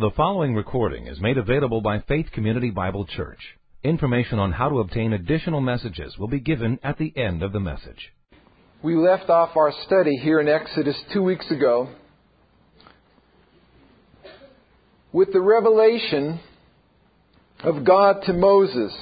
The following recording is made available by Faith Community Bible Church. Information on how to obtain additional messages will be given at the end of the message. We left off our study here in Exodus 2 weeks ago with the revelation of God to Moses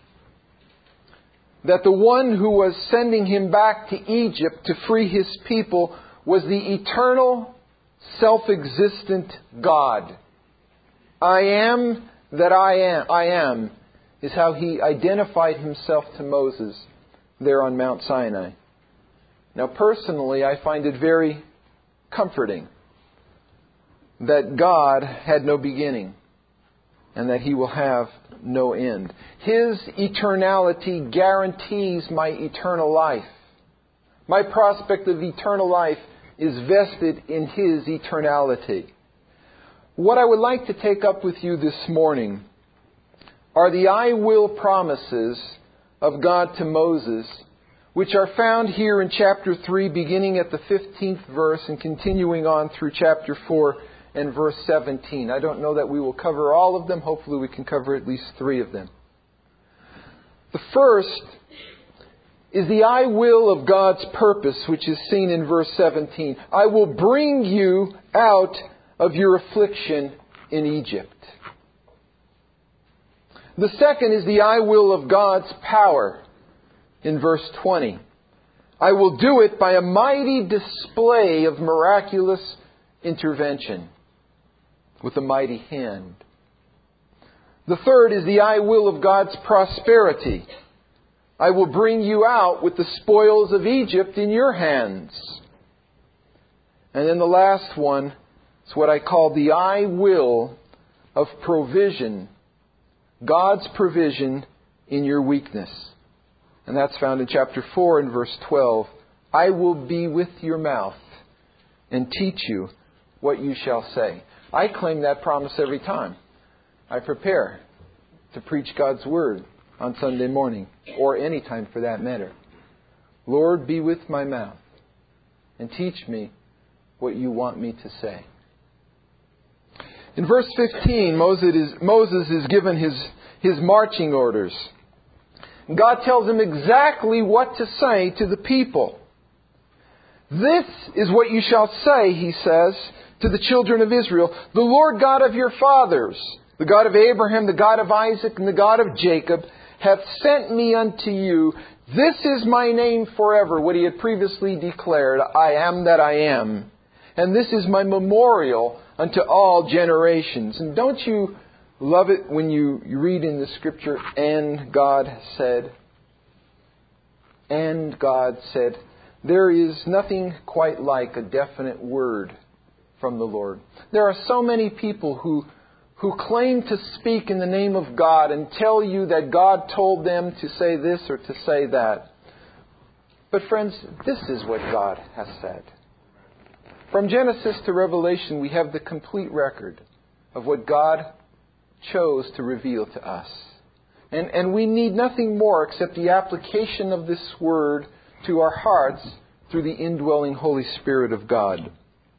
that the one who was sending him back to Egypt to free his people was the eternal, self-existent God. I am that I am is how He identified Himself to Moses there on Mount Sinai. Now personally, I find it very comforting that God had no beginning and that He will have no end. His eternality guarantees my eternal life. My prospect of eternal life is vested in His eternality. What I would like to take up with you this morning are the I will promises of God to Moses, which are found here in chapter 3, beginning at the 15th verse and continuing on through chapter 4 and verse 17. I don't know that we will cover all of them. Hopefully we can cover at least 3 of them. The first is the I will of God's purpose, which is seen in verse 17. I will bring you out of your affliction in Egypt. The second is the I will of God's power in verse 20. I will do it by a mighty display of miraculous intervention with a mighty hand. The third is the I will of God's prosperity. I will bring you out with the spoils of Egypt in your hands. And then the last one is what I call the I will of provision. God's provision in your weakness. And that's found in chapter 4 and verse 12. I will be with your mouth and teach you what you shall say. I claim that promise every time I prepare to preach God's Word on Sunday morning, or any time for that matter. Lord, be with my mouth and teach me what you want me to say. In verse 15, Moses is given his marching orders. God tells him exactly what to say to the people. This is what you shall say, He says, to the children of Israel. The Lord God of your fathers, the God of Abraham, the God of Isaac, and the God of Jacob, hath sent me unto you. This is my name forever, what He had previously declared, I am that I am. And this is my memorial unto all generations. And don't you love it when you read in the Scripture, and God said? And God said. There is nothing quite like a definite word from the Lord. There are so many people who claim to speak in the name of God and tell you that God told them to say this or to say that. But friends, this is what God has said. From Genesis to Revelation, we have the complete record of what God chose to reveal to us. And we need nothing more except the application of this Word to our hearts through the indwelling Holy Spirit of God.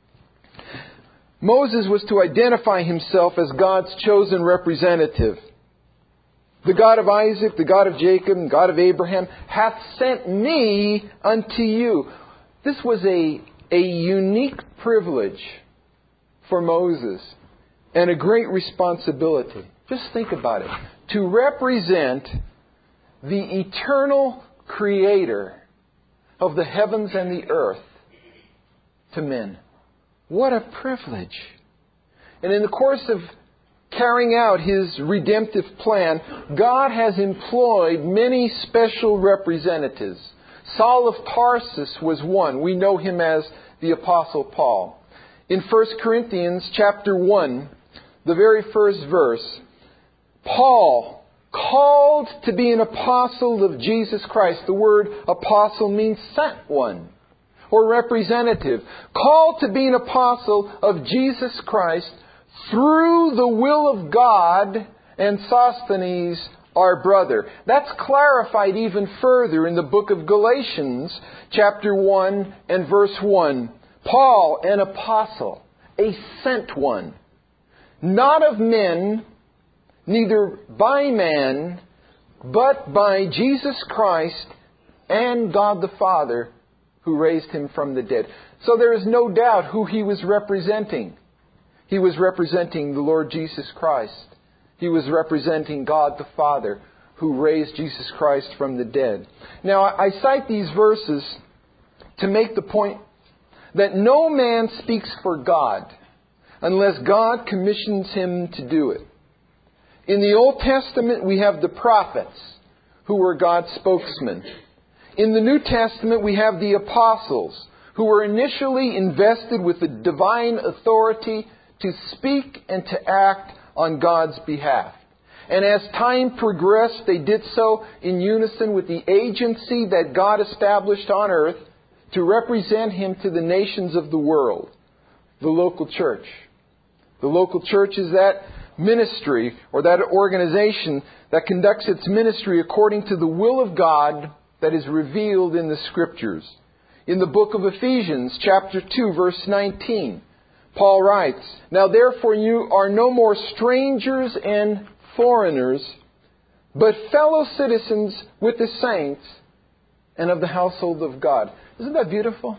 Moses was to identify himself as God's chosen representative. The God of Isaac, the God of Jacob, and God of Abraham hath sent me unto you. This was a unique privilege for Moses and a great responsibility. Just think about it. To represent the eternal Creator of the heavens and the earth to men. What a privilege. And in the course of carrying out His redemptive plan, God has employed many special representatives. Saul of Tarsus was one. We know him as the Apostle Paul. In 1 Corinthians chapter 1, the very first verse, Paul, called to be an apostle of Jesus Christ. The word apostle means sent one or representative. Called to be an apostle of Jesus Christ through the will of God and Sosthenes our brother. That's clarified even further in the book of Galatians, chapter 1 and verse 1. Paul, an apostle, a sent one. not of men, neither by man, but by Jesus Christ and God the Father, who raised him from the dead. So there is no doubt who he was representing. He was representing the Lord Jesus Christ. He was representing God the Father, who raised Jesus Christ from the dead. Now, I cite these verses to make the point that no man speaks for God unless God commissions him to do it. In the Old Testament, we have the prophets, who were God's spokesmen. In the New Testament, we have the apostles, who were initially invested with the divine authority to speak and to act on God's behalf. And as time progressed, they did so in unison with the agency that God established on earth to represent Him to the nations of the world, the local church. The local church is that ministry or that organization that conducts its ministry according to the will of God that is revealed in the Scriptures. In the book of Ephesians, chapter 2, verse 19, Paul writes, "Now therefore you are no more strangers and foreigners, but fellow citizens with the saints and of the household of God." Isn't that beautiful?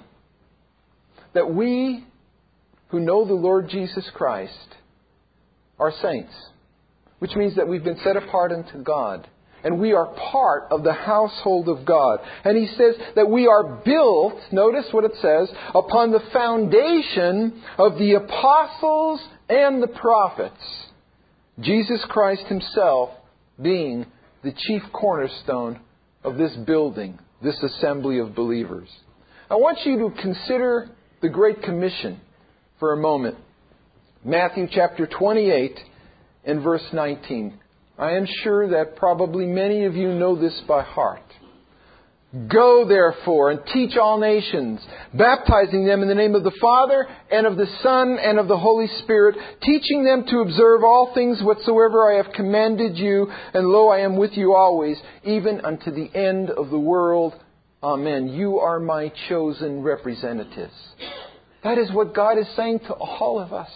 That we who know the Lord Jesus Christ are saints, which means that we've been set apart unto God. And we are part of the household of God. And he says that we are built, notice what it says, upon the foundation of the apostles and the prophets, Jesus Christ Himself being the chief cornerstone of this building, this assembly of believers. I want you to consider the Great Commission for a moment. Matthew chapter 28 and verse 19. I am sure that probably many of you know this by heart. "Go therefore and teach all nations, baptizing them in the name of the Father and of the Son and of the Holy Spirit, teaching them to observe all things whatsoever I have commanded you, and lo, I am with you always, even unto the end of the world. Amen." You are my chosen representatives. That is what God is saying to all of us.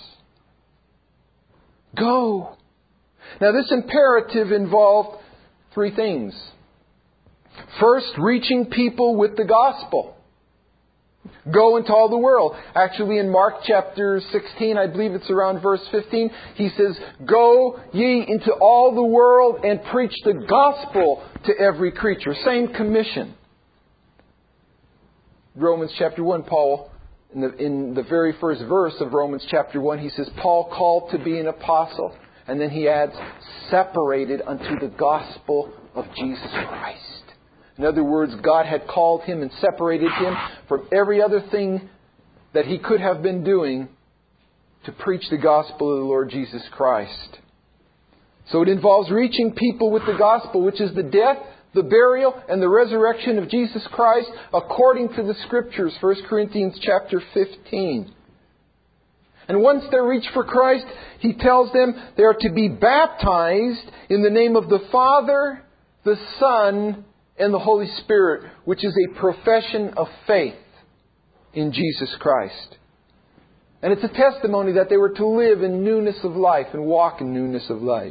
Go. Now, this imperative involved three things. First, reaching people with the gospel. Go into all the world. Actually, in Mark chapter 16, I believe it's around verse 15, he says, "Go ye into all the world and preach the gospel to every creature." Same commission. Romans chapter 1, Paul, in the very first verse of Romans chapter 1, he says, "Paul called to be an apostle." And then he adds, "separated unto the gospel of Jesus Christ." In other words, God had called him and separated him from every other thing that he could have been doing to preach the gospel of the Lord Jesus Christ. So it involves reaching people with the gospel, which is the death, the burial, and the resurrection of Jesus Christ according to the Scriptures, 1 Corinthians chapter 15. And once they're reached for Christ, he tells them they are to be baptized in the name of the Father, the Son, and the Holy Spirit, which is a profession of faith in Jesus Christ. And it's a testimony that they were to live in newness of life and walk in newness of life.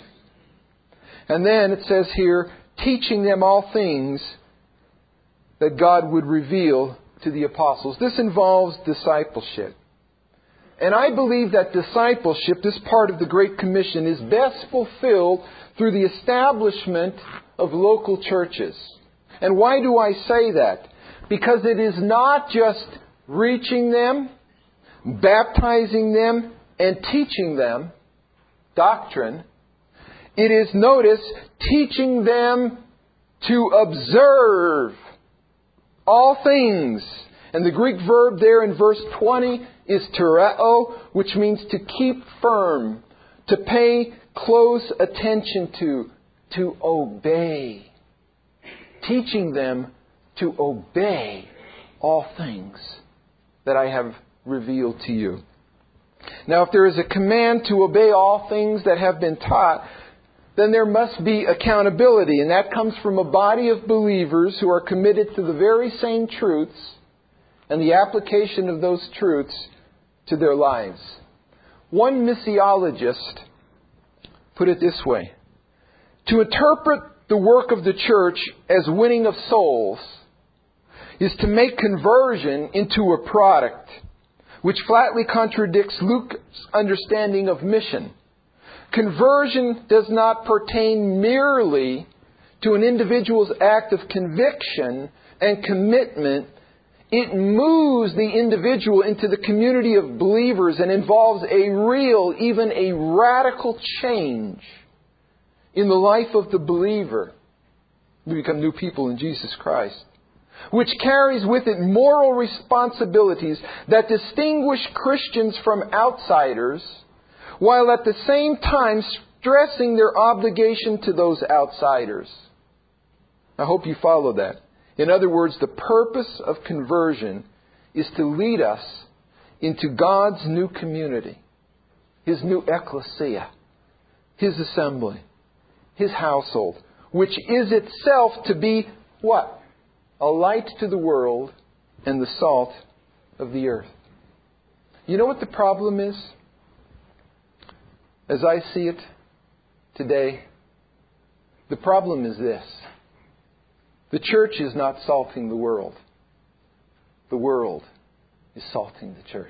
And then it says here, teaching them all things that God would reveal to the apostles. This involves discipleship. And I believe that discipleship, this part of the Great Commission, is best fulfilled through the establishment of local churches. And why do I say that? Because it is not just reaching them, baptizing them, and teaching them doctrine. It is, notice, teaching them to observe all things. And the Greek verb there in verse 20 is tereo, which means to keep firm, to pay close attention to obey. Teaching them to obey all things that I have revealed to you. Now, if there is a command to obey all things that have been taught, then there must be accountability. And that comes from a body of believers who are committed to the very same truths and the application of those truths to their lives. One missiologist put it this way. To interpret the work of the church as winning of souls is to make conversion into a product, which flatly contradicts Luke's understanding of mission. Conversion does not pertain merely to an individual's act of conviction and commitment. It moves the individual into the community of believers and involves a real, even a radical change in the life of the believer. We become new people in Jesus Christ, which carries with it moral responsibilities that distinguish Christians from outsiders, while at the same time stressing their obligation to those outsiders. I hope you follow that. In other words, the purpose of conversion is to lead us into God's new community, His new ecclesia, His assembly, His household, which is itself to be what? A light to the world and the salt of the earth. You know what the problem is? As I see it today, the problem is this. The church is not salting the world. The world is salting the church.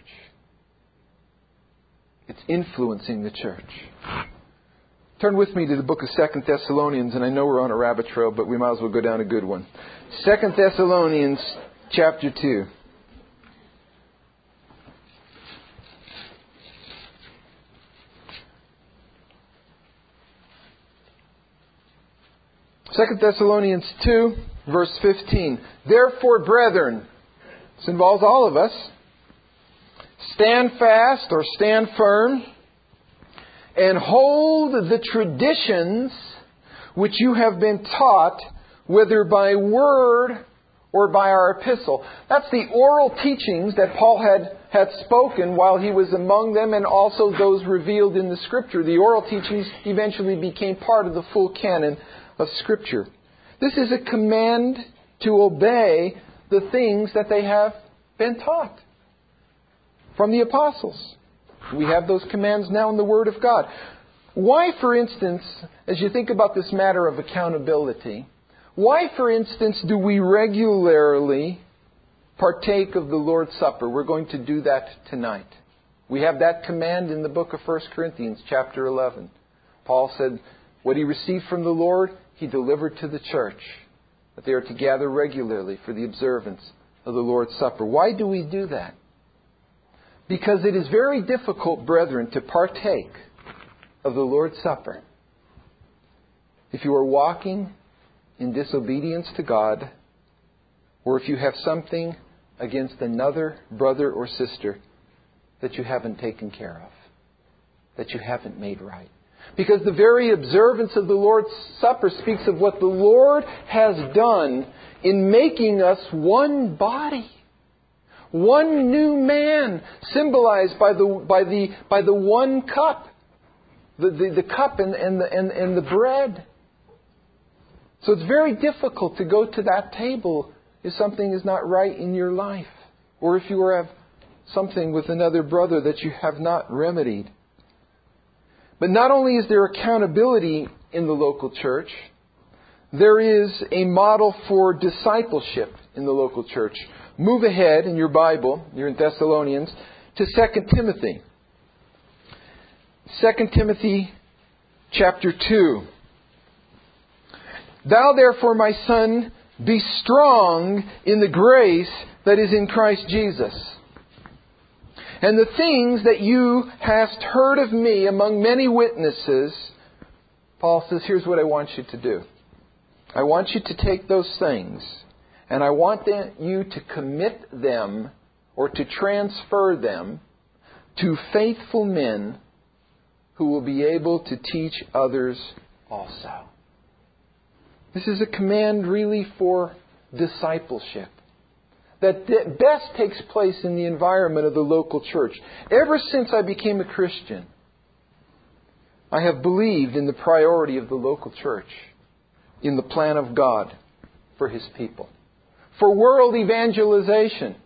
It's influencing the church. Turn with me to the book of 2 Thessalonians, and I know we're on a rabbit trail, but we might as well go down a good one. 2 Thessalonians chapter 2. Second Thessalonians 2, verse 15. Therefore, brethren, this involves all of us, stand fast or stand firm, and hold the traditions which you have been taught, whether by word or by our epistle. That's the oral teachings that Paul had spoken while he was among them, and also those revealed in the Scripture. The oral teachings eventually became part of the full canon of Scripture. This is a command to obey the things that they have been taught from the apostles. We have those commands now in the Word of God. Why, for instance, as you think about this matter of accountability, why, for instance, do we regularly partake of the Lord's Supper? We're going to do that tonight. We have that command in the book of 1 Corinthians, chapter 11. Paul said, what he received from the Lord, he delivered to the church, that they are to gather regularly for the observance of the Lord's Supper. Why do we do that? Because it is very difficult, brethren, to partake of the Lord's Supper if you are walking in disobedience to God, or if you have something against another brother or sister that you haven't taken care of, that you haven't made right. Because the very observance of the Lord's Supper speaks of what the Lord has done in making us one body, one new man, symbolized by the one cup, the cup and the bread. So it's very difficult to go to that table if something is not right in your life, or if you have something with another brother that you have not remedied. But not only is there accountability in the local church, there is a model for discipleship in the local church. Move ahead in your Bible, you're in Thessalonians, to 2 Timothy. 2 Timothy chapter 2. Thou therefore, my son, be strong in the grace that is in Christ Jesus. And the things that you hast heard of me among many witnesses, Paul says, here's what I want you to do. I want you to take those things, and I want you to commit them, or to transfer them, to faithful men who will be able to teach others also. This is a command really for discipleship that best takes place in the environment of the local church. Ever since I became a Christian, I have believed in the priority of the local church, in the plan of God for His people, for world evangelization.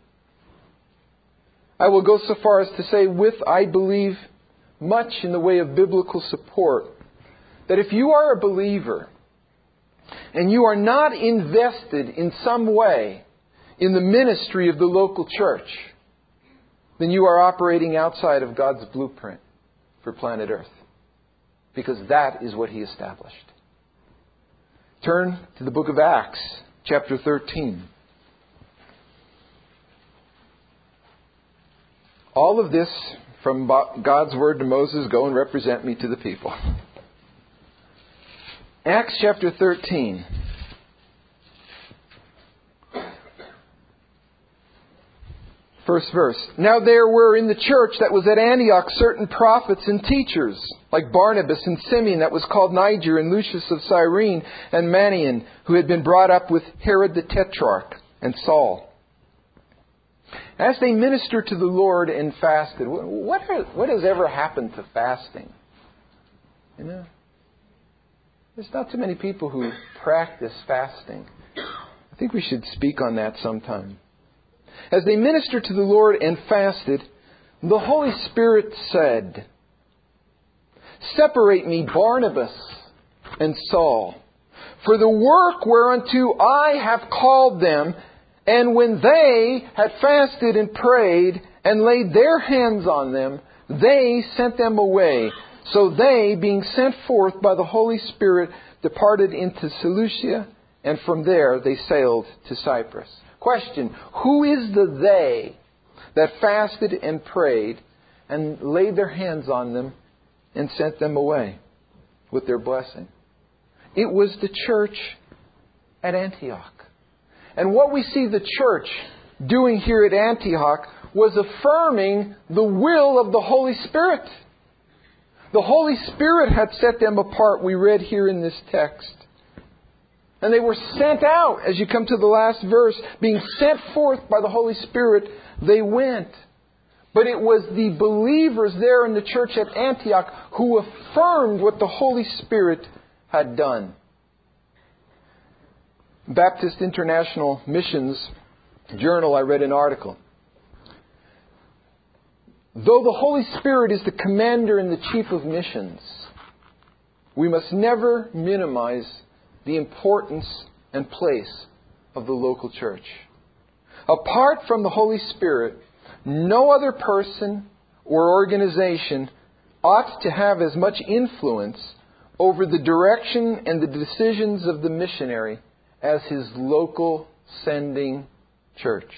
I will go so far as to say, I believe much in the way of biblical support that if you are a believer and you are not invested in some way in the ministry of the local church, then you are operating outside of God's blueprint for planet Earth. Because that is what He established. Turn to the book of Acts, chapter 13. All of this from God's word to Moses, go and represent me to the people. Acts chapter 13. First verse. Now there were in the church that was at Antioch certain prophets and teachers, like Barnabas and Simeon that was called Niger, and Lucius of Cyrene, and Manaen, who had been brought up with Herod the Tetrarch, and Saul. As they ministered to the Lord and fasted, what has ever happened to fasting? You know, there's not too many people who practice fasting. I think we should speak on that sometime. As they ministered to the Lord and fasted, the Holy Spirit said, Separate me Barnabas and Saul for the work whereunto I have called them. And when they had fasted and prayed and laid their hands on them, they sent them away. So they, being sent forth by the Holy Spirit, departed into Seleucia, and from there they sailed to Cyprus. Question, who is the they that fasted and prayed and laid their hands on them and sent them away with their blessing? It was the church at Antioch. And what we see the church doing here at Antioch was affirming the will of the Holy Spirit. The Holy Spirit had set them apart, we read here in this text. And they were sent out, as you come to the last verse, being sent forth by the Holy Spirit, they went. But it was the believers there in the church at Antioch who affirmed what the Holy Spirit had done. Baptist International Missions Journal, I read an article. Though the Holy Spirit is the commander and the chief of missions, we must never minimize the importance and place of the local church. Apart from the Holy Spirit, no other person or organization ought to have as much influence over the direction and the decisions of the missionary as his local sending church.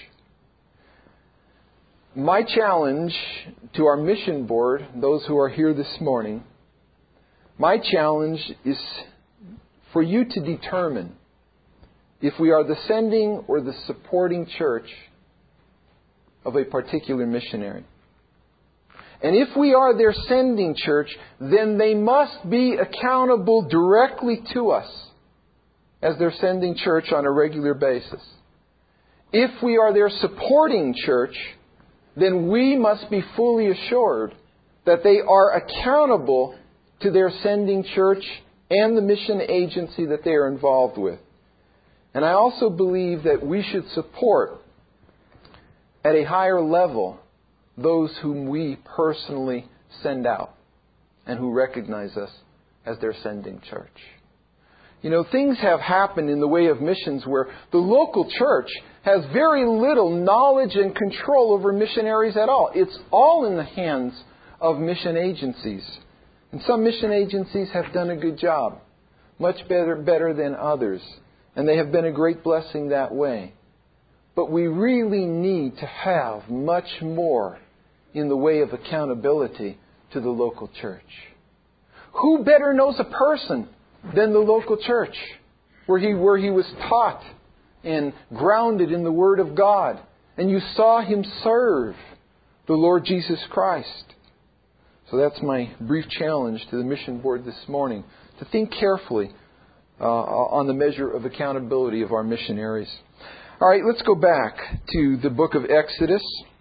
My challenge to our mission board, those who are here this morning, my challenge is for you to determine if we are the sending or the supporting church of a particular missionary. And if we are their sending church, then they must be accountable directly to us as their sending church on a regular basis. If we are their supporting church, then we must be fully assured that they are accountable to their sending church and the mission agency that they are involved with. And I also believe that we should support at a higher level those whom we personally send out and who recognize us as their sending church. You know, things have happened in the way of missions where the local church has very little knowledge and control over missionaries at all. It's all in the hands of mission agencies. And some mission agencies have done a good job, much better than others. And they have been a great blessing that way. But we really need to have much more in the way of accountability to the local church. Who better knows a person than the local church, where he was taught and grounded in the Word of God, and you saw him serve the Lord Jesus Christ? So that's my brief challenge to the mission board this morning, to think carefully on the measure of accountability of our missionaries. All right, let's go back to the book of Exodus.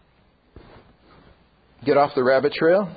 Get off the rabbit trail.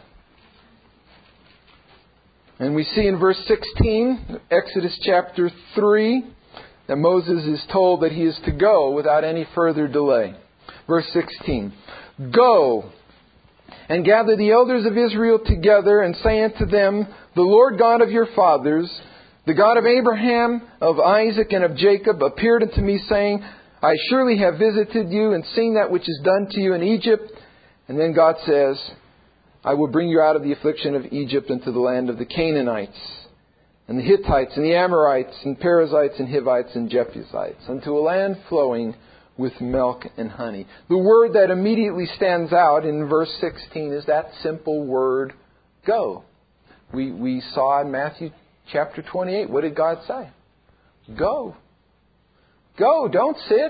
And we see in verse 16, Exodus chapter 3, that Moses is told that he is to go without any further delay. Verse 16, Go, And gather the elders of Israel together, and say unto them, The Lord God of your fathers, the God of Abraham, of Isaac, and of Jacob, appeared unto me, saying, I surely have visited you, and seen that which is done to you in Egypt. And then God says, I will bring you out of the affliction of Egypt into the land of the Canaanites, and the Hittites, and the Amorites, and Perizzites, and Hivites, and Jebusites, unto a land flowing with milk and honey. The word that immediately stands out in verse 16 is that simple word, go. We saw in Matthew chapter 28, what did God say? Go. Go, don't sit.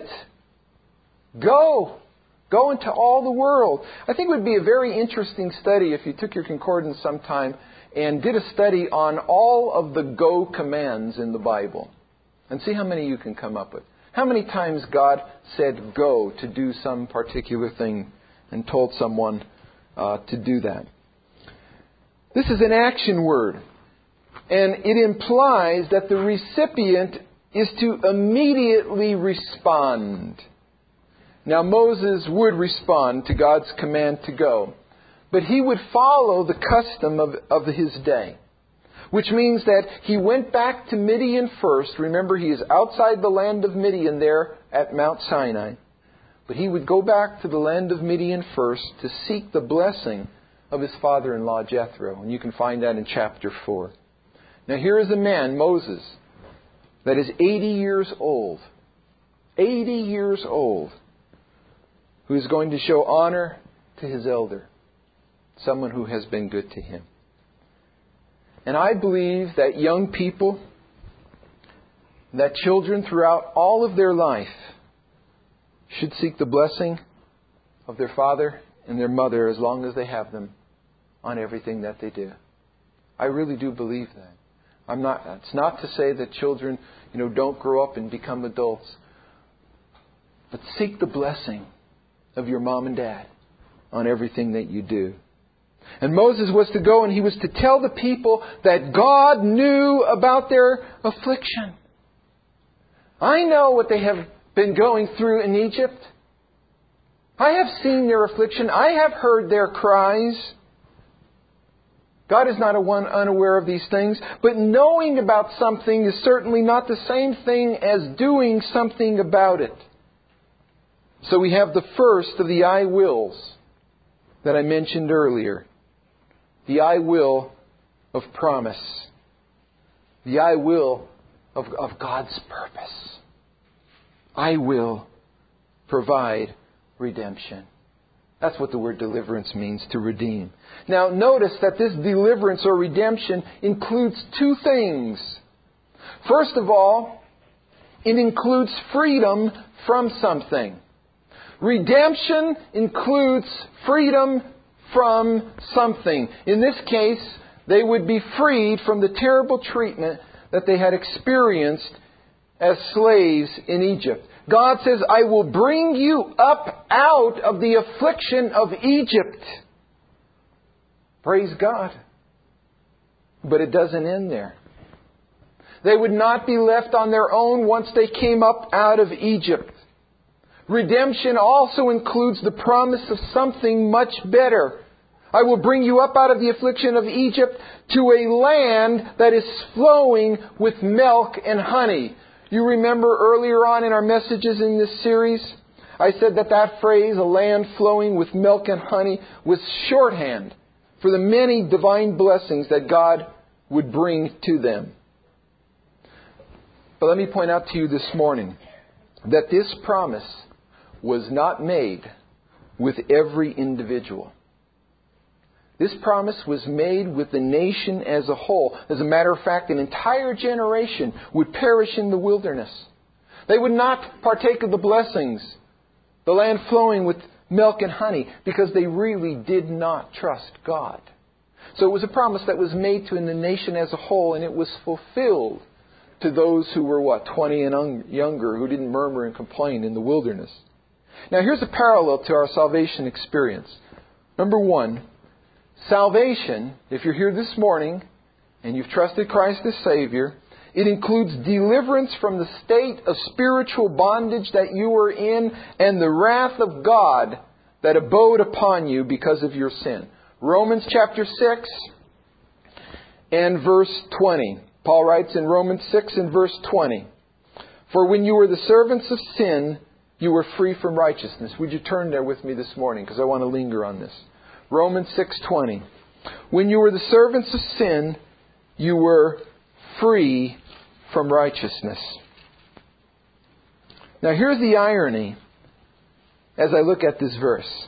Go. Go into all the world. I think it would be a very interesting study if you took your concordance sometime and did a study on all of the go commands in the Bible. And see how many you can come up with. How many times God said go to do some particular thing and told someone to do that? This is an action word. And it implies that the recipient is to immediately respond. Now Moses would respond to God's command to go. But he would follow the custom of his day. Which means that he went back to Midian first. Remember, he is outside the land of Midian there at Mount Sinai. But he would go back to the land of Midian first to seek the blessing of his father-in-law Jethro. And you can find that in chapter 4. Now here is a man, Moses, that is 80 years old. 80 years old. Who is going to show honor to his elder. Someone who has been good to him. And I believe that young people, that children throughout all of their life should seek the blessing of their father and their mother as long as they have them on everything that they do. I really do believe that. It's not to say that children, don't grow up and become adults. But seek the blessing of your mom and dad on everything that you do. And Moses was to go and he was to tell the people that God knew about their affliction. I know what they have been going through in Egypt. I have seen their affliction. I have heard their cries. God is not unaware of these things. But knowing about something is certainly not the same thing as doing something about it. So we have the first of the I wills that I mentioned earlier. The I will of promise. The I will of God's purpose. I will provide redemption. That's what the word deliverance means, to redeem. Now notice that this deliverance or redemption includes two things. First of all, it includes freedom from something. Redemption includes freedom from something. In this case, they would be freed from the terrible treatment that they had experienced as slaves in Egypt. God says, I will bring you up out of the affliction of Egypt. Praise God. But it doesn't end there. They would not be left on their own once they came up out of Egypt. Redemption also includes the promise of something much better. I will bring you up out of the affliction of Egypt to a land that is flowing with milk and honey. You remember earlier on in our messages in this series, I said that phrase, a land flowing with milk and honey, was shorthand for the many divine blessings that God would bring to them. But let me point out to you this morning that this promise was not made with every individual. This promise was made with the nation as a whole. As a matter of fact, an entire generation would perish in the wilderness. They would not partake of the blessings, the land flowing with milk and honey, because they really did not trust God. So it was a promise that was made to the nation as a whole, and it was fulfilled to those who were 20 and younger, who didn't murmur and complain in the wilderness. Now here's a parallel to our salvation experience. Number one, salvation, if you're here this morning and you've trusted Christ as Savior, it includes deliverance from the state of spiritual bondage that you were in and the wrath of God that abode upon you because of your sin. Romans chapter 6 and verse 20. Paul writes in Romans 6 and verse 20, "For when you were the servants of sin, you were free from righteousness." Would you turn there with me this morning? Because I want to linger on this. Romans 6:20. "When you were the servants of sin, you were free from righteousness." Now here's the irony as I look at this verse.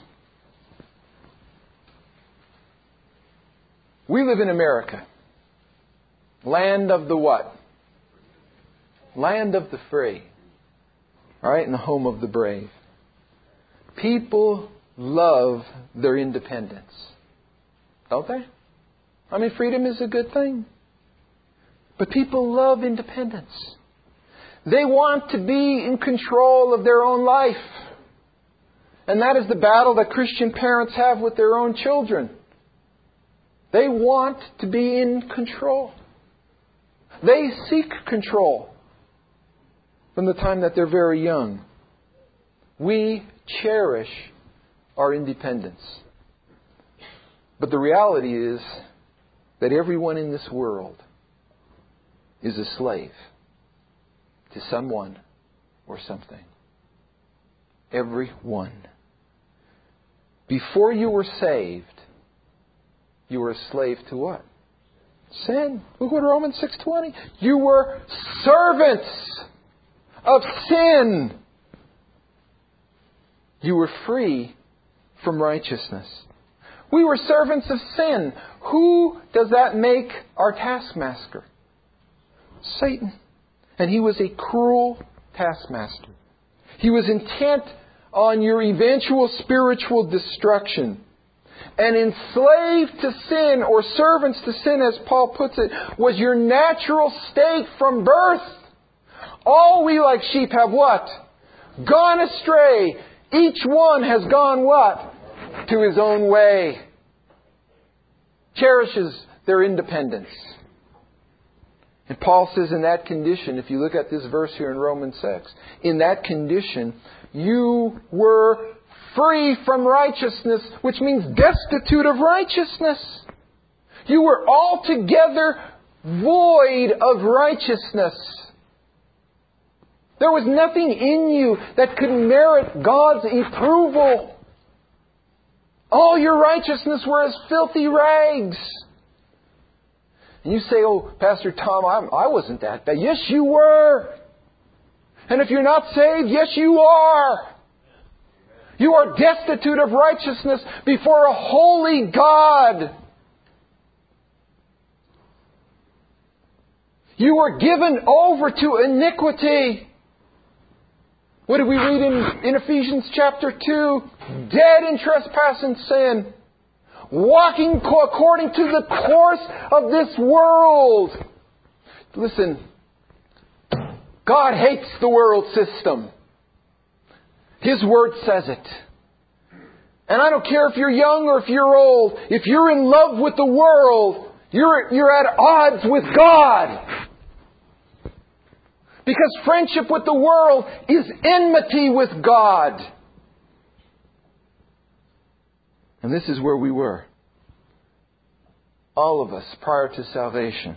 We live in America. Land of the what? Land of the free. All right, and the home of the brave. People love their independence. Don't they? I mean, freedom is a good thing. But people love independence. They want to be in control of their own life. And that is the battle that Christian parents have with their own children. They want to be in control. They seek control from the time that they're very young. We cherish our independence. But the reality is that everyone in this world is a slave to someone or something. Everyone. Before you were saved, you were a slave to what? Sin. Look what Romans 6:20. You were servants of sin. You were free from righteousness. We were servants of sin. Who does that make our taskmaster? Satan. And he was a cruel taskmaster. He was intent on your eventual spiritual destruction. And enslaved to sin, or servants to sin, as Paul puts it, was your natural state from birth. All we like sheep have what? Gone astray. Each one has gone what? To his own way. Cherishes their independence. And Paul says in that condition, if you look at this verse here in Romans 6, in that condition, you were free from righteousness, which means destitute of righteousness. You were altogether void of righteousness. There was nothing in you that could merit God's approval. All your righteousness were as filthy rags. And you say, "Oh, Pastor Tom, I wasn't that bad." Yes, you were. And if you're not saved, yes, you are. You are destitute of righteousness before a holy God. You were given over to iniquity. What did we read in Ephesians chapter 2? Dead in trespass and sin. Walking according to the course of this world. Listen, God hates the world system. His Word says it. And I don't care if you're young or if you're old. If you're in love with the world, you're at odds with God. Because friendship with the world is enmity with God. And this is where we were. All of us prior to salvation.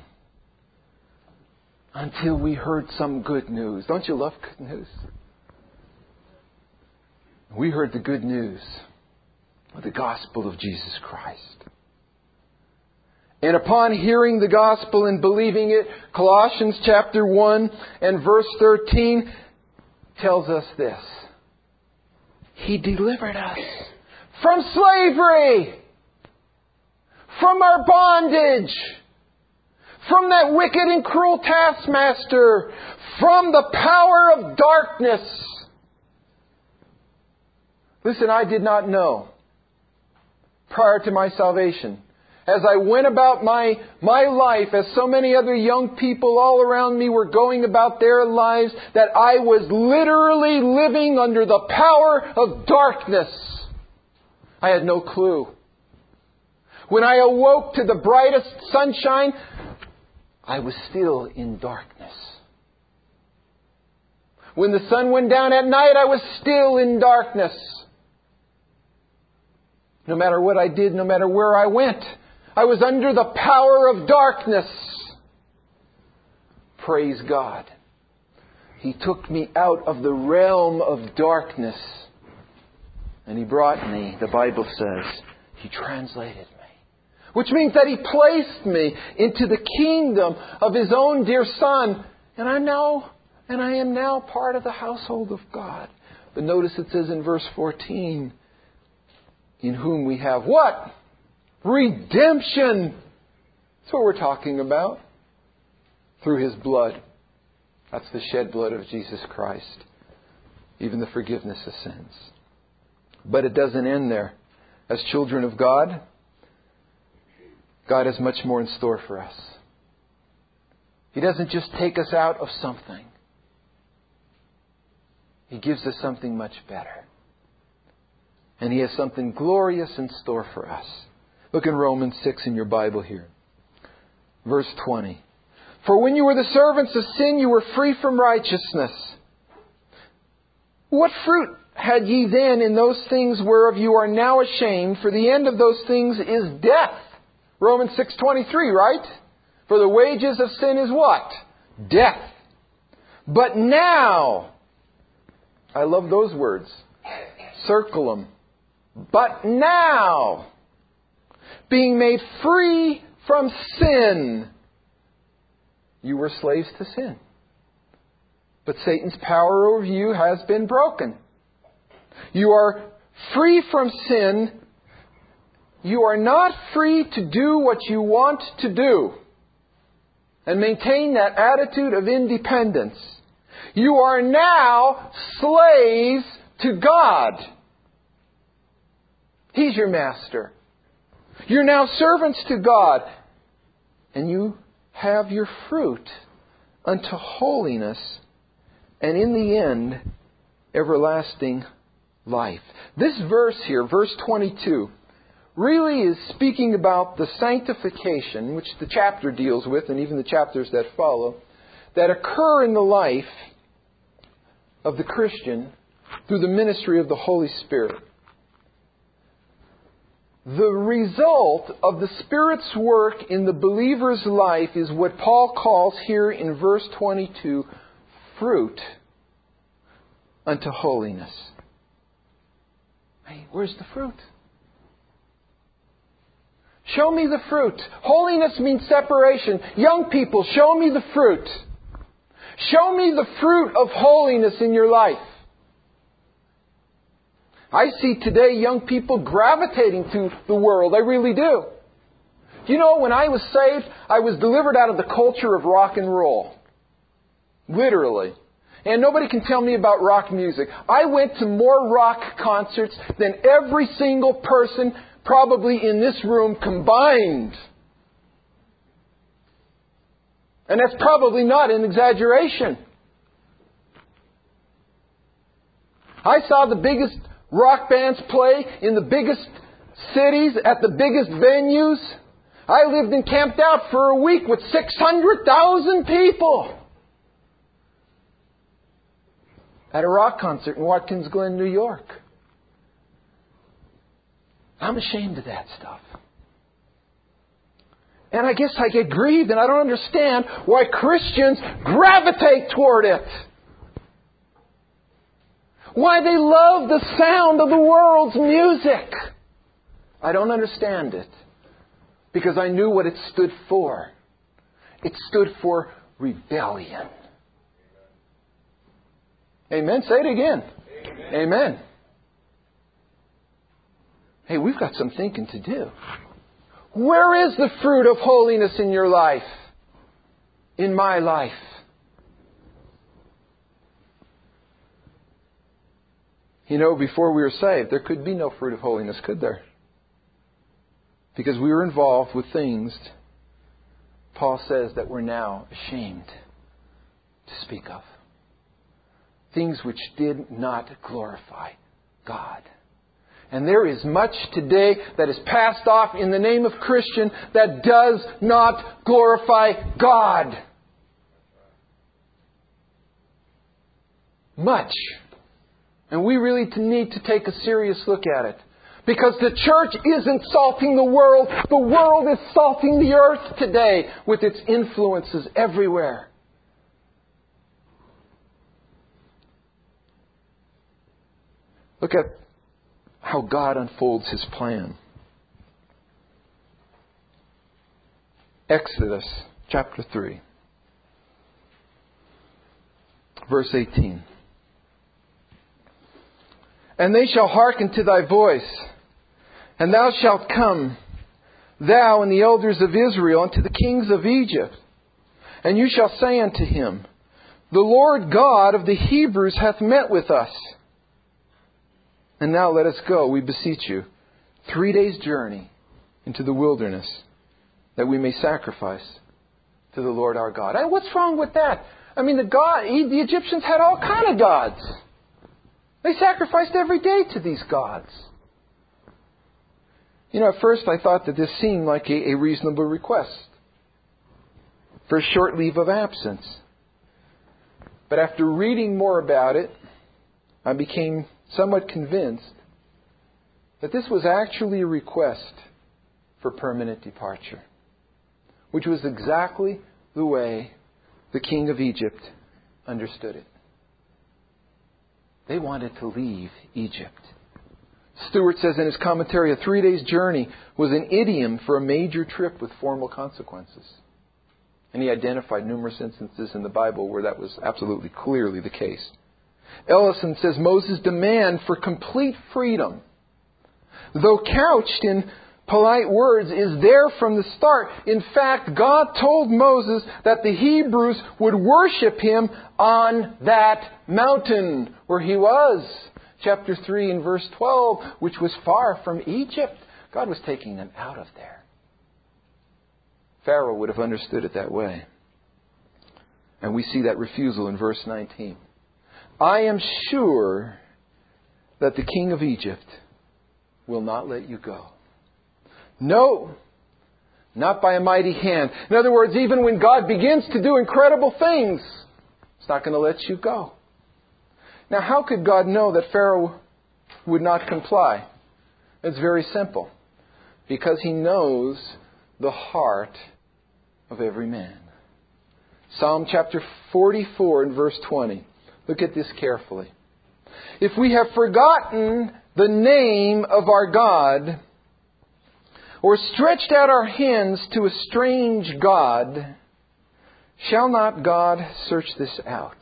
Until we heard some good news. Don't you love good news? We heard the good news of the gospel of Jesus Christ. And upon hearing the gospel and believing it, Colossians chapter 1 and verse 13 tells us this. He delivered us from slavery, from our bondage, from that wicked and cruel taskmaster, from the power of darkness. Listen, I did not know prior to my salvation, as I went about my life, as so many other young people all around me were going about their lives, that I was literally living under the power of darkness. I had no clue. When I awoke to the brightest sunshine, I was still in darkness. When the sun went down at night, I was still in darkness. No matter what I did, no matter where I went, I was under the power of darkness. Praise God. He took me out of the realm of darkness. And He brought me, the Bible says, He translated me. Which means that He placed me into the kingdom of His own dear Son. And I am now part of the household of God. But notice it says in verse 14, in whom we have what? Redemption. That's what we're talking about. Through His blood. That's the shed blood of Jesus Christ. Even the forgiveness of sins. But it doesn't end there. As children of God, God has much more in store for us. He doesn't just take us out of something. He gives us something much better. And He has something glorious in store for us. Look in Romans 6 in your Bible here. Verse 20. For when you were the servants of sin, you were free from righteousness. What fruit had ye then in those things whereof you are now ashamed? For the end of those things is death. Romans 6:23, right? For the wages of sin is what? Death. But now, I love those words. Circle them. But now, being made free from sin. You were slaves to sin. But Satan's power over you has been broken. You are free from sin. You are not free to do what you want to do and maintain that attitude of independence. You are now slaves to God. He's your master. You're now servants to God. And you have your fruit unto holiness, and in the end, everlasting life. This verse here, verse 22, really is speaking about the sanctification, which the chapter deals with, and even the chapters that follow, that occur in the life of the Christian through the ministry of the Holy Spirit. The result of the Spirit's work in the believer's life is what Paul calls here in verse 22, fruit unto holiness. Hey, where's the fruit? Show me the fruit. Holiness means separation. Young people, show me the fruit. Show me the fruit of holiness in your life. I see today young people gravitating to the world. I really do. You know, when I was saved, I was delivered out of the culture of rock and roll. Literally. And nobody can tell me about rock music. I went to more rock concerts than every single person probably in this room combined. And that's probably not an exaggeration. I saw the biggest rock bands play in the biggest cities, at the biggest venues. I lived and camped out for a week with 600,000 people at a rock concert in Watkins Glen, New York. I'm ashamed of that stuff. And I guess I get grieved and I don't understand why Christians gravitate toward it. Why they love the sound of the world's music. I don't understand it. Because I knew what it stood for. It stood for rebellion. Amen. Say it again. Amen. Amen. Hey, we've got some thinking to do. Where is the fruit of holiness in your life? In my life? You know, before we were saved, there could be no fruit of holiness, could there? Because we were involved with things, Paul says, that we're now ashamed to speak of. Things which did not glorify God. And there is much today that is passed off in the name of Christian that does not glorify God. Much. And we really need to take a serious look at it. Because the church isn't salting the world. The world is salting the earth today with its influences everywhere. Look at how God unfolds His plan. Exodus chapter 3, verse 18. And they shall hearken to thy voice, and thou shalt come, thou and the elders of Israel, unto the kings of Egypt. And you shall say unto him, The Lord God of the Hebrews hath met with us. And now let us go, we beseech you, 3 days' journey into the wilderness, that we may sacrifice to the Lord our God. And what's wrong with that? I mean, the Egyptians had all kind of gods. They sacrificed every day to these gods. You know, at first I thought that this seemed like a reasonable request for a short leave of absence. But after reading more about it, I became somewhat convinced that this was actually a request for permanent departure, which was exactly the way the king of Egypt understood it. They wanted to leave Egypt. Stewart says in his commentary, a 3 days journey was an idiom for a major trip with formal consequences. And he identified numerous instances in the Bible where that was absolutely clearly the case. Ellison says Moses' demand for complete freedom, though couched in polite words, is there from the start. In fact, God told Moses that the Hebrews would worship Him on that mountain where he was. Chapter 3 and verse 12, which was far from Egypt. God was taking them out of there. Pharaoh would have understood it that way. And we see that refusal in verse 19. I am sure that the king of Egypt will not let you go. No, not by a mighty hand. In other words, even when God begins to do incredible things, He's not going to let you go. Now, how could God know that Pharaoh would not comply? It's very simple. Because He knows the heart of every man. Psalm chapter 44 and verse 20. Look at this carefully. If we have forgotten the name of our God, or stretched out our hands to a strange God, shall not God search this out?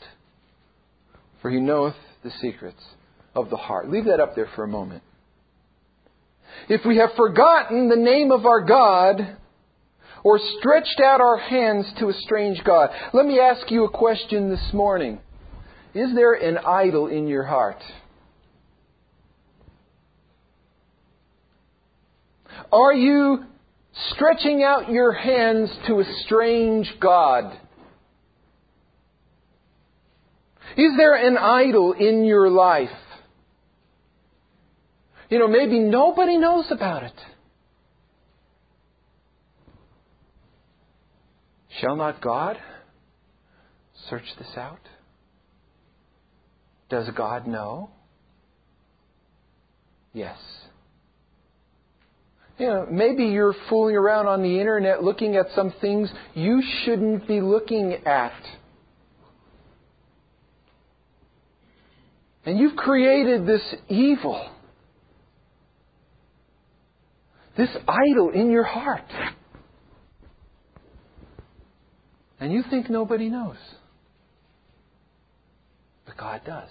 For He knoweth the secrets of the heart. Leave that up there for a moment. If we have forgotten the name of our God, or stretched out our hands to a strange God. Let me ask you a question this morning. Is there an idol in your heart? Are you stretching out your hands to a strange God? Is there an idol in your life? You know, maybe nobody knows about it. Shall not God search this out? Does God know? Yes. You know, maybe you're fooling around on the internet looking at some things you shouldn't be looking at. And you've created this evil, this idol in your heart. And you think nobody knows. But God does.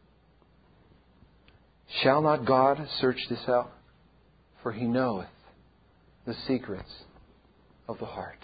Shall not God search this out? For He knoweth the secrets of the heart.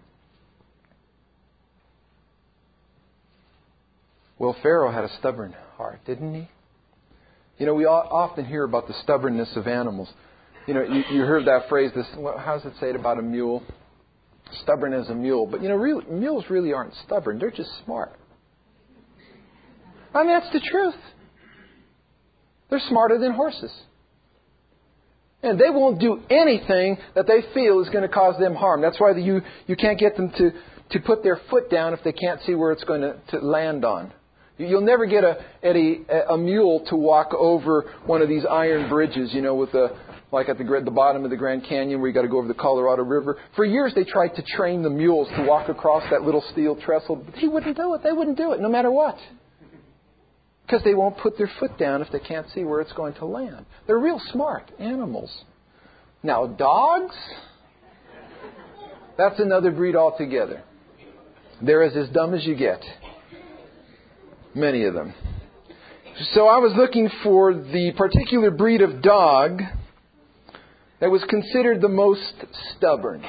Well, Pharaoh had a stubborn heart, didn't he? You know, we often hear about the stubbornness of animals. You know, you heard that phrase, how does it say it about a mule? Stubborn as a mule. But, you know, mules really aren't stubborn. They're just smart. I mean, that's the truth. They're smarter than horses. And they won't do anything that they feel is going to cause them harm. That's why you can't get them to put their foot down if they can't see where it's going to land on. You'll never get a mule to walk over one of these iron bridges, you know, with like at the bottom of the Grand Canyon where you got to go over the Colorado River. For years they tried to train the mules to walk across that little steel trestle. But he wouldn't do it. They wouldn't do it no matter what. Because they won't put their foot down if they can't see where it's going to land. They're real smart animals. Now dogs, that's another breed altogether. They're as dumb as you get. Many of them. So I was looking for the particular breed of dog that was considered the most stubborn.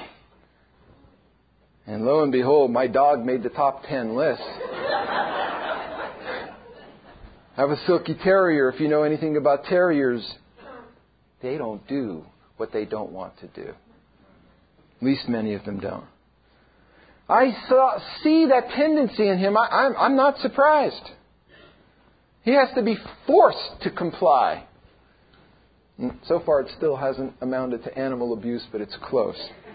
And lo and behold, my dog made the top 10 list. I have a Silky Terrier. If you know anything about terriers, they don't do what they don't want to do. At least many of them don't. I see that tendency in him. I'm not surprised. He has to be forced to comply. So far, it still hasn't amounted to animal abuse, but it's close.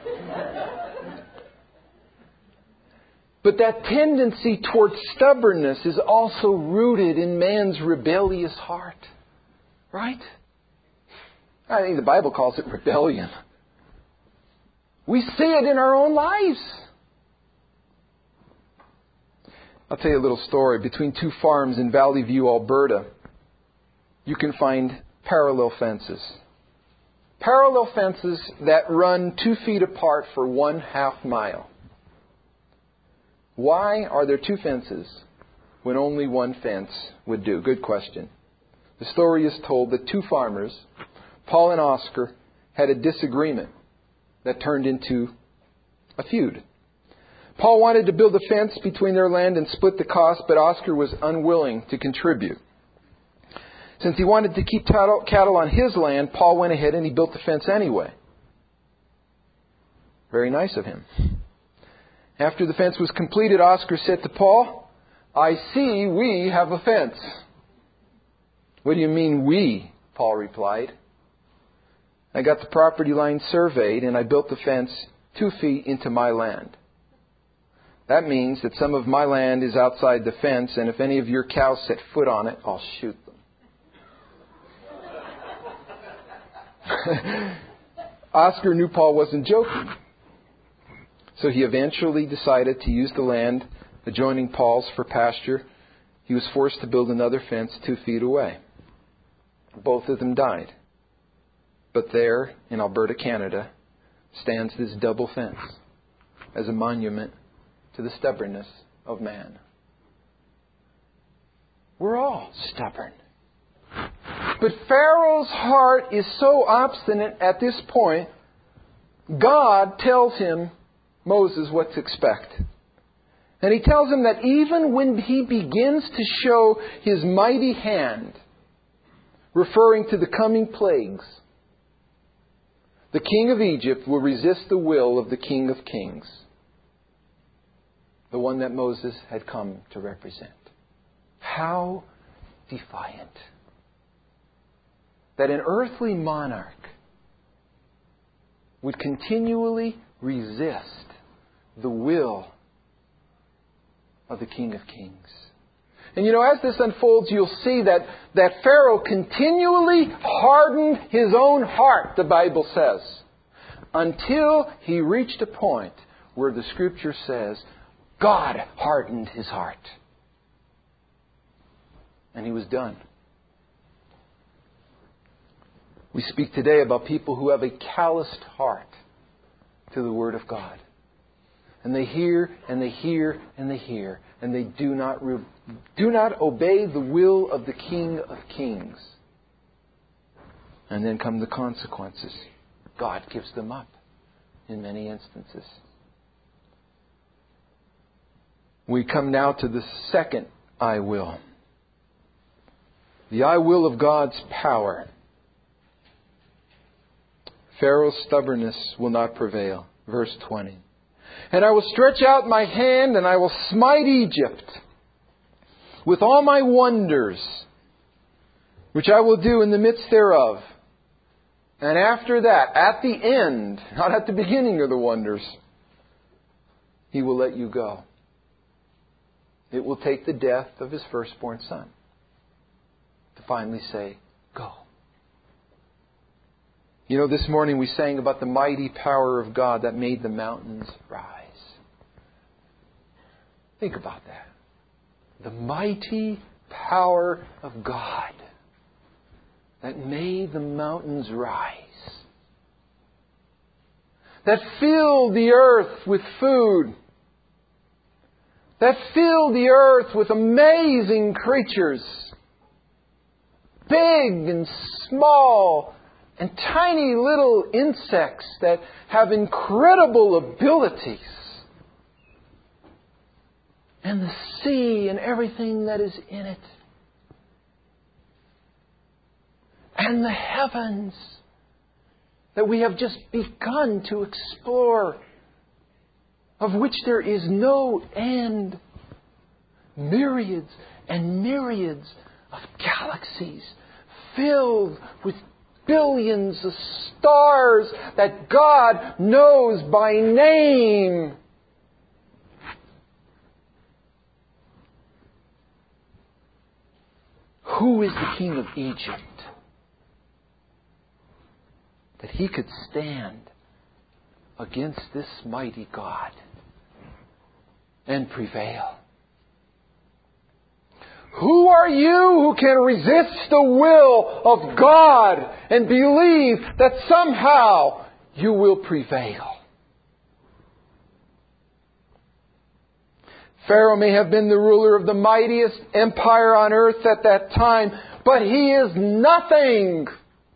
But that tendency towards stubbornness is also rooted in man's rebellious heart. Right? I think the Bible calls it rebellion. We see it in our own lives. I'll tell you a little story. Between two farms in Valley View, Alberta, you can find parallel fences. Parallel fences that run 2 feet apart for 1/2 mile. Why are there 2 fences when only 1 fence would do? Good question. The story is told that 2 farmers, Paul and Oscar, had a disagreement that turned into a feud. Paul wanted to build a fence between their land and split the cost, but Oscar was unwilling to contribute. Since he wanted to keep cattle on his land, Paul went ahead and he built the fence anyway. Very nice of him. After the fence was completed, Oscar said to Paul, "I see we have a fence." "What do you mean we?" Paul replied. "I got the property line surveyed and I built the fence 2 feet into my land. That means that some of my land is outside the fence, and if any of your cows set foot on it, I'll shoot them." Oscar knew Paul wasn't joking. So he eventually decided to use the land adjoining Paul's for pasture. He was forced to build another fence 2 feet away. Both of them died. But there, in Alberta, Canada, stands this double fence as a monument to the stubbornness of man. We're all stubborn. But Pharaoh's heart is so obstinate at this point, God tells him, Moses, what to expect. And he tells him that even when he begins to show his mighty hand, referring to the coming plagues, the king of Egypt will resist the will of the King of Kings, the one that Moses had come to represent. How defiant. That an earthly monarch would continually resist the will of the King of Kings. And as this unfolds, you'll see that Pharaoh continually hardened his own heart, the Bible says, until he reached a point where the Scripture says, God hardened his heart. And he was done. We speak today about people who have a calloused heart to the Word of God. And they hear, and they hear, and they hear, and they do not obey the will of the King of Kings. And then come the consequences. God gives them up in many instances. We come now to the second I will. The I will of God's power. Pharaoh's stubbornness will not prevail. Verse 20. And I will stretch out my hand and I will smite Egypt with all my wonders, which I will do in the midst thereof. And after that, at the end, not at the beginning of the wonders, He will let you go. It will take the death of His firstborn son. To finally say, go. You know, this morning we sang about the mighty power of God that made the mountains rise. Think about that. The mighty power of God that made the mountains rise. That filled the earth with food. That filled the earth with amazing creatures. Big and small and tiny little insects that have incredible abilities. And the sea and everything that is in it. And the heavens that we have just begun to explore, of which there is no end. Myriads and myriads of galaxies filled with billions of stars that God knows by name. Who is the king of Egypt that he could stand against this mighty God and prevail? Who are you who can resist the will of God and believe that somehow you will prevail? Pharaoh may have been the ruler of the mightiest empire on earth at that time, but he is nothing.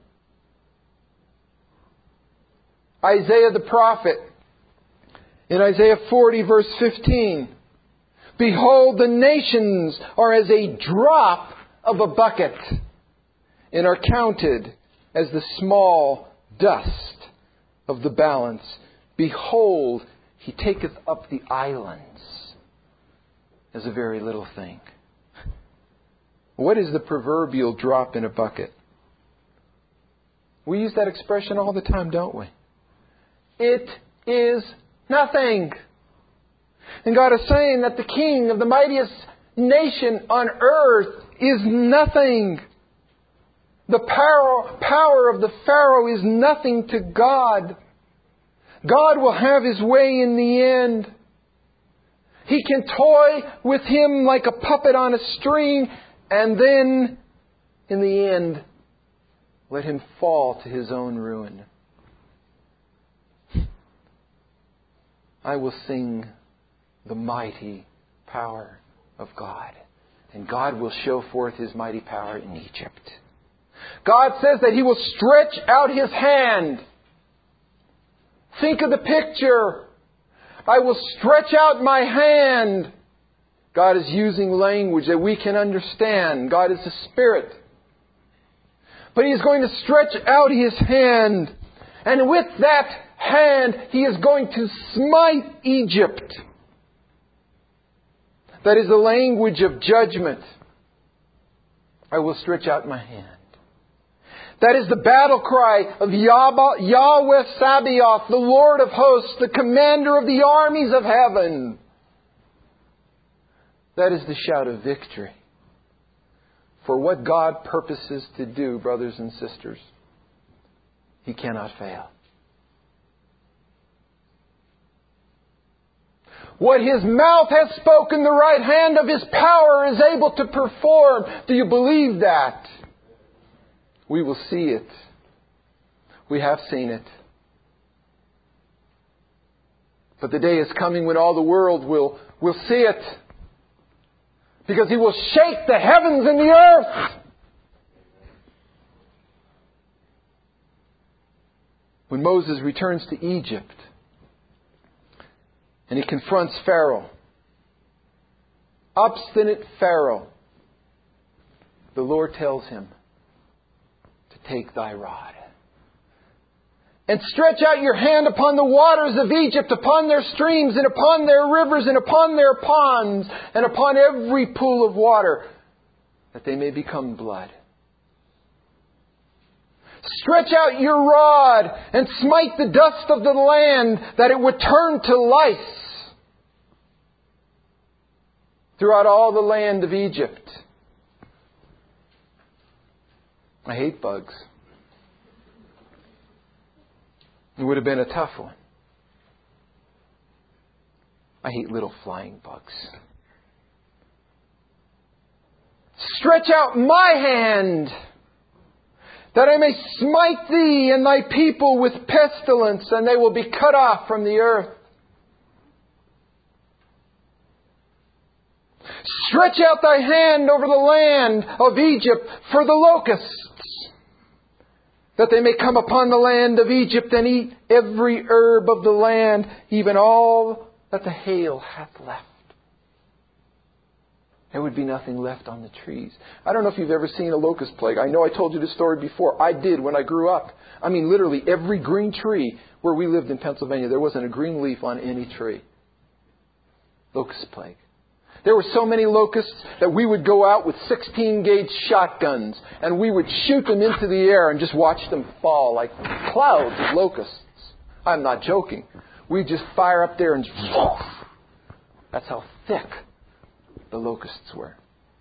Isaiah the prophet, in Isaiah 40 verse 15, behold, the nations are as a drop of a bucket, and are counted as the small dust of the balance. Behold, he taketh up the islands as a very little thing. What is the proverbial drop in a bucket? We use that expression all the time, don't we? It is nothing. And God is saying that the king of the mightiest nation on earth is nothing. The power of the Pharaoh is nothing to God. God will have His way in the end. He can toy with him like a puppet on a string, and then, in the end, let him fall to his own ruin. I will sing the mighty power of God. And God will show forth His mighty power in Egypt. God says that He will stretch out His hand. Think of the picture. I will stretch out my hand. God is using language that we can understand. God is a Spirit. But He is going to stretch out His hand. And with that hand, He is going to smite Egypt. That is the language of judgment. I will stretch out my hand. That is the battle cry of Yahweh Sabaoth, the Lord of hosts, the commander of the armies of heaven. That is the shout of victory. For what God purposes to do, brothers and sisters, He cannot fail. What His mouth has spoken, the right hand of His power is able to perform. Do you believe that? We will see it. We have seen it. But the day is coming when all the world will see it. Because He will shake the heavens and the earth. When Moses returns to Egypt and he confronts Pharaoh, obstinate Pharaoh, the Lord tells him, take thy rod and stretch out your hand upon the waters of Egypt, upon their streams and upon their rivers and upon their ponds and upon every pool of water, that they may become blood. Stretch out your rod and smite the dust of the land, that it would turn to lice throughout all the land of Egypt. I hate bugs. It would have been a tough one. I hate little flying bugs. Stretch out my hand, that I may smite thee and thy people with pestilence, and they will be cut off from the earth. Stretch out thy hand over the land of Egypt for the locusts, that they may come upon the land of Egypt and eat every herb of the land, even all that the hail hath left. There would be nothing left on the trees. I don't know if you've ever seen a locust plague. I know I told you this story before. I did when I grew up. I mean, literally every green tree where we lived in Pennsylvania, there wasn't a green leaf on any tree. Locust plague. There were so many locusts that we would go out with 16-gauge shotguns and we would shoot them into the air and just watch them fall like clouds of locusts. I'm not joking. We'd just fire up there and that's how thick the locusts were.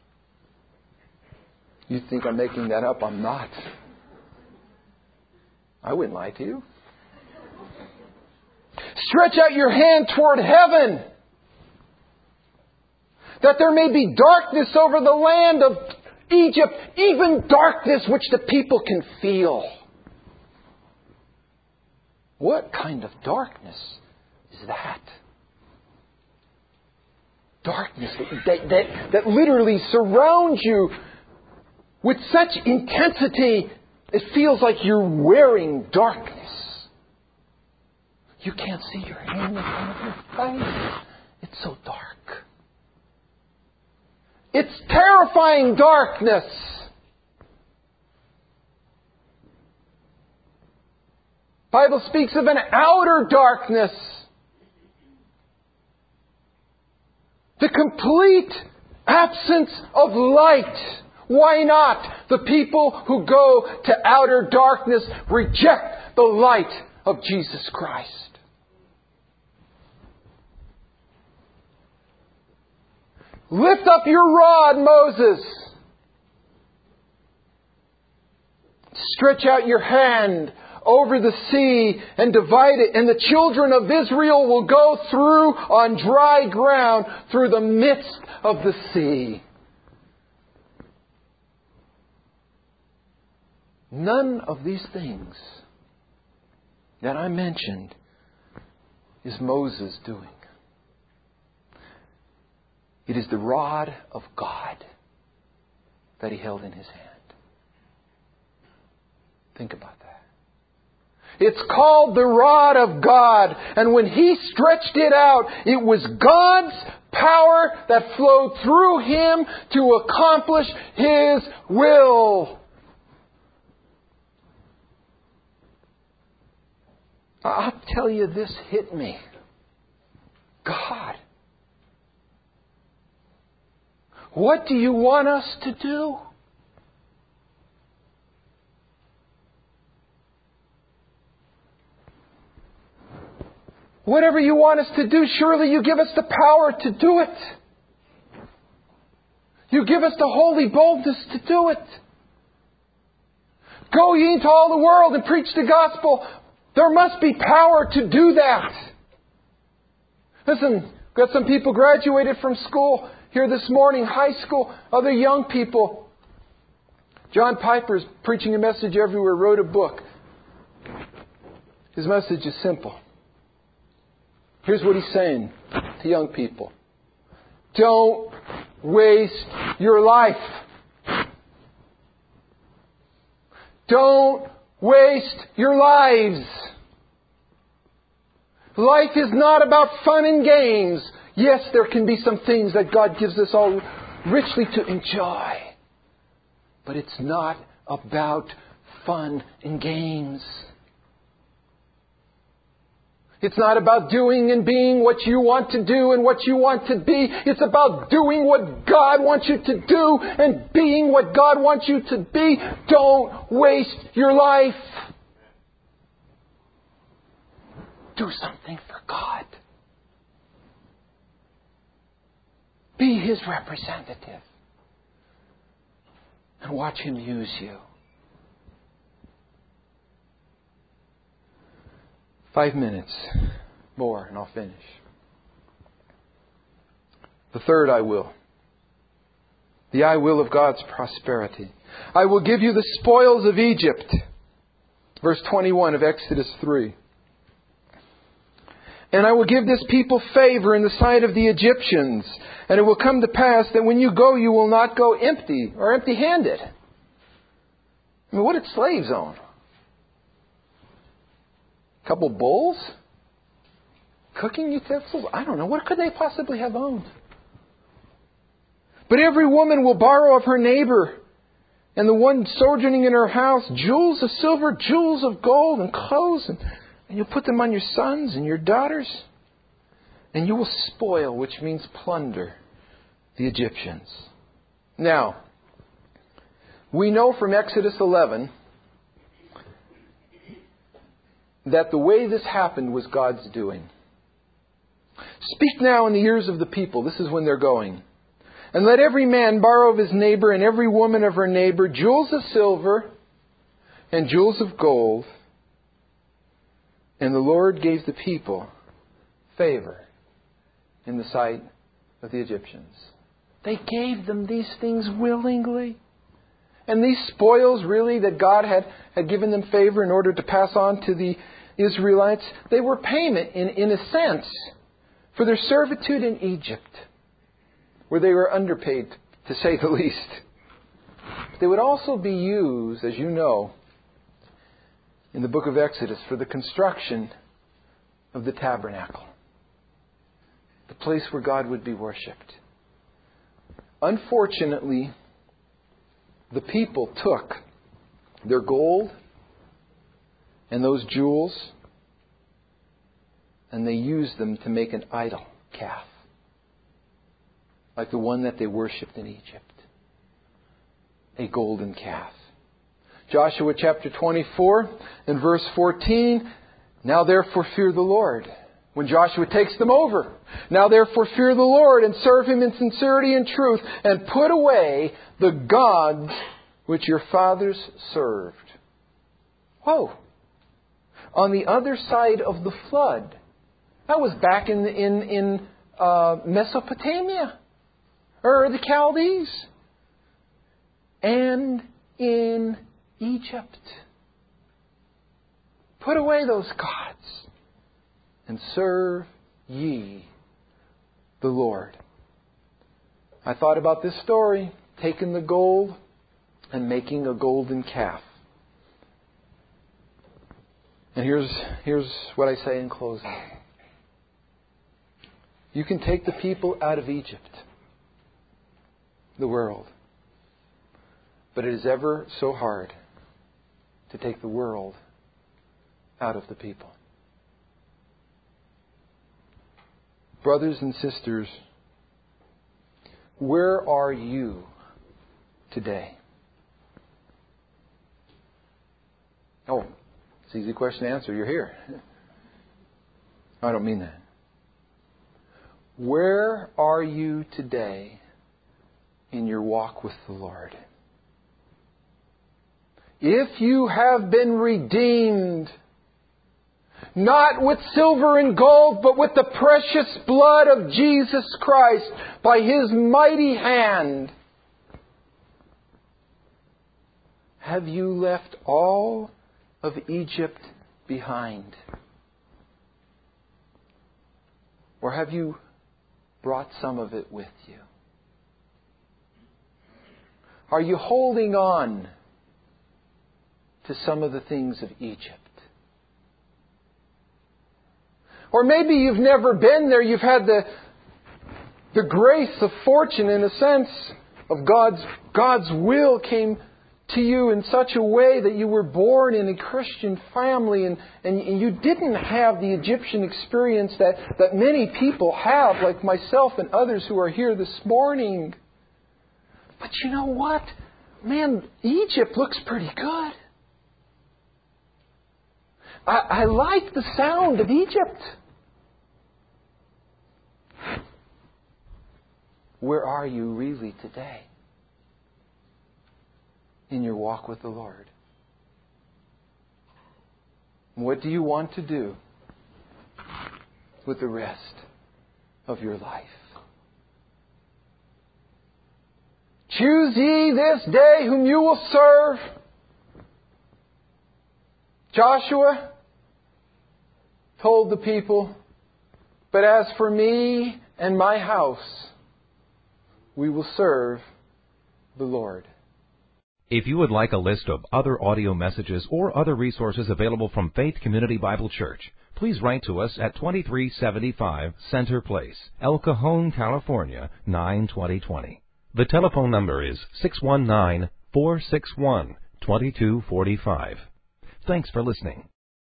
You think I'm making that up? I'm not. I wouldn't lie to you. Stretch out your hand toward heaven, that there may be darkness over the land of Egypt, even darkness which the people can feel. What kind of darkness is that? Darkness that literally surrounds you with such intensity, it feels like you're wearing darkness. You can't see your hand in front of your face. It's so dark. It's terrifying darkness. The Bible speaks of an outer darkness. The complete absence of light. Why not? The people who go to outer darkness reject the light of Jesus Christ. Lift up your rod, Moses. Stretch out your hand over the sea and divide it, and the children of Israel will go through on dry ground through the midst of the sea. None of these things that I mentioned is Moses doing. It is the rod of God that he held in his hand. Think about that. It's called the rod of God. And when he stretched it out, it was God's power that flowed through him to accomplish his will. I'll tell you, this hit me. God, what do you want us to do? Whatever you want us to do, surely you give us the power to do it. You give us the holy boldness to do it. Go ye into all the world and preach the gospel. There must be power to do that. Listen, got some people graduated from school here this morning, high school, other young people. John Piper's preaching a message everywhere, wrote a book. His message is simple. Here's what he's saying to young people. Don't waste your life. Don't waste your lives. Life is not about fun and games. Yes, there can be some things that God gives us all richly to enjoy. But it's not about fun and games. It's not about doing and being what you want to do and what you want to be. It's about doing what God wants you to do and being what God wants you to be. Don't waste your life. Do something for God. Be His representative. And watch Him use you. 5 minutes more and I'll finish. The third I will. The I will of God's prosperity. I will give you the spoils of Egypt. Verse 21 of Exodus 3. And I will give this people favor in the sight of the Egyptians. And it will come to pass that when you go, you will not go empty or empty-handed. I mean, what did slaves own? A couple bowls? Cooking utensils? I don't know. What could they possibly have owned? But every woman will borrow of her neighbor, and the one sojourning in her house, jewels of silver, jewels of gold, and clothes, and you'll put them on your sons and your daughters, and you will spoil, which means plunder, the Egyptians. Now, we know from Exodus 11 that the way this happened was God's doing. Speak now in the ears of the people. This is when they're going. And let every man borrow of his neighbor and every woman of her neighbor jewels of silver and jewels of gold. And the Lord gave the people favor in the sight of the Egyptians. They gave them these things willingly. And these spoils really that God had given them favor in order to pass on to the Israelites, they were payment in a sense for their servitude in Egypt, where they were underpaid, to say the least. They would also be used, as you know, in the book of Exodus for the construction of the tabernacle, the place where God would be worshipped. Unfortunately, the people took their gold and those jewels and they used them to make an idol calf, like the one that they worshipped in Egypt. A golden calf. Joshua chapter 24 and verse 14. Now therefore fear the Lord. When Joshua takes them over. Now therefore fear the Lord and serve Him in sincerity and truth. And put away the gods which your fathers served. Whoa. On the other side of the flood. That was back in Mesopotamia. Or the Chaldees. And in Egypt. Put away those gods and serve ye the Lord. I thought about this story, taking the gold and making a golden calf. And here's what I say in closing. You can take the people out of Egypt, the world. But it is ever so hard to take the world out of the people. Brothers and sisters, where are you today? Oh, it's an easy question to answer. You're here. I don't mean that. Where are you today in your walk with the Lord? If you have been redeemed, not with silver and gold, but with the precious blood of Jesus Christ by His mighty hand, have you left all of Egypt behind? Or have you brought some of it with you? Are you holding on to some of the things of Egypt? Or maybe you've never been there. You've had the grace of fortune, in a sense, of God's will came to you in such a way that you were born in a Christian family and you didn't have the Egyptian experience that many people have, like myself and others who are here this morning. But you know what? Man, Egypt looks pretty good. I like the sound of Egypt. Where are you really today in your walk with the Lord? What do you want to do with the rest of your life. Choose ye this day whom you will serve. Joshua told the people, but as for me and my house, we will serve the Lord. If you would like a list of other audio messages or other resources available from Faith Community Bible Church, please write to us at 2375 Center Place, El Cajon, California, 92020. The telephone number is 619-461-2245. Thanks for listening.